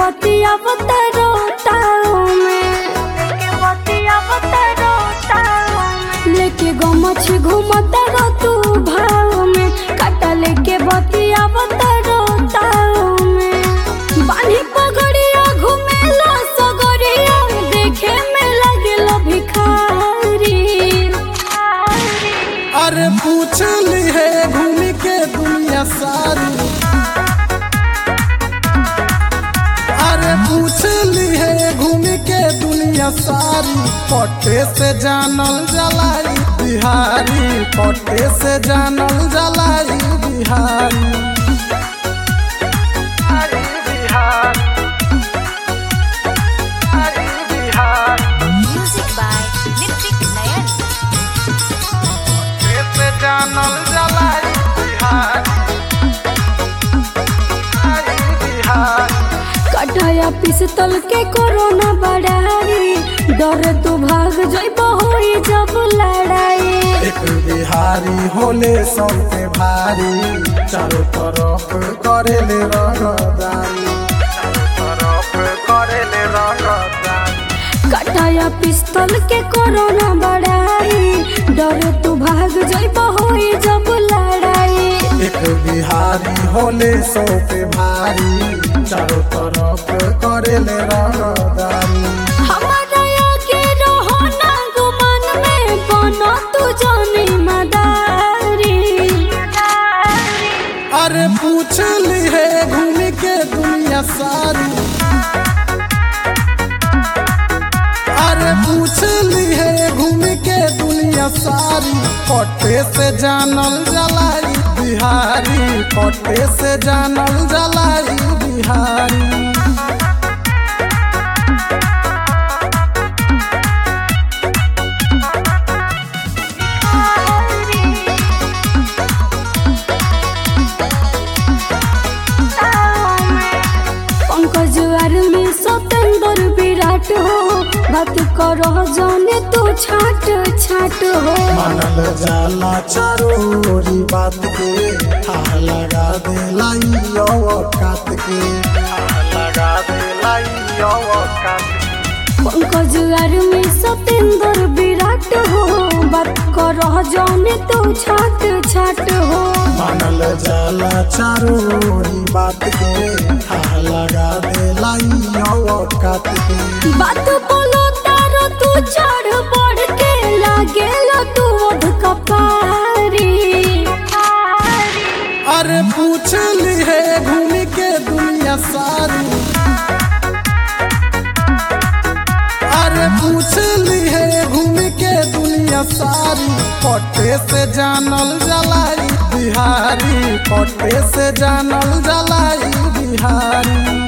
बतिया बताओ में लेके गमछी घूमता रो तू भाव में काटा लेके बतिया बताओ में बानी पगड़िया घूमेला सगरिया देखे में लगेलो भिखारी। अरे पूछ ली है घूम के दुनिया सारी, अरे पूछ ली है घूम के दुनिया सारी। पट्टे से जानल जलाई बिहारी, पट्टे से जानल जलाई Bihari. Music by Nitik Nayan. जानल जलाई बिहारी। कटाया पिस्तौल के कोरोना बढ़ाई डर तू भाग जइब होई जब लड़ाई। एक बिहारी होले सबके भारी, चारों तरफ करेले रंगदारी, चारों तरफ करेले रंगदारी। कटाया पिस्तौल के कोरोना बढ़ाई डर तू भाग जइब होई जब लड़ाई। एक बिहारी होले सबके भारी, चारों तरफ करेले रंगदारी। हमारा आगे रहो ना गुमान में बनो तू जानी मदारी। अरे पूछ ली है घूम के दुनिया सारी, अरे पूछ ली है घूम के दुनिया सारी। पट्टे से जानल जलाई बिहारी, पट्टे से जानल जलाई बिहारी। पंकज आर्मी सतेंद्र विराट हो बात करो जाने तू छाट छाट हो। मानल जाला चारोरी बात के, हाँ लगा दे लाई औकात के, हाँ लगा दे लाई औकात के। पंकज आर्मी सतेंद्र विराट हो बात करो जाने तू छाट छाट हो। मानल जाला चारोरी बात के, हाँ लगा दे लाई औकात के। बात बोलो तारो तू चढ़ बढ़ के लागेला तू ओढ़ कपारी। अरे पूछ ली है घूम के दुनिया सारी, अरे पूछ ली है घूम के दुनिया सारी। पट्टे से जानल जलाई बिहारी, पट्टे से जानल जलाई बिहारी।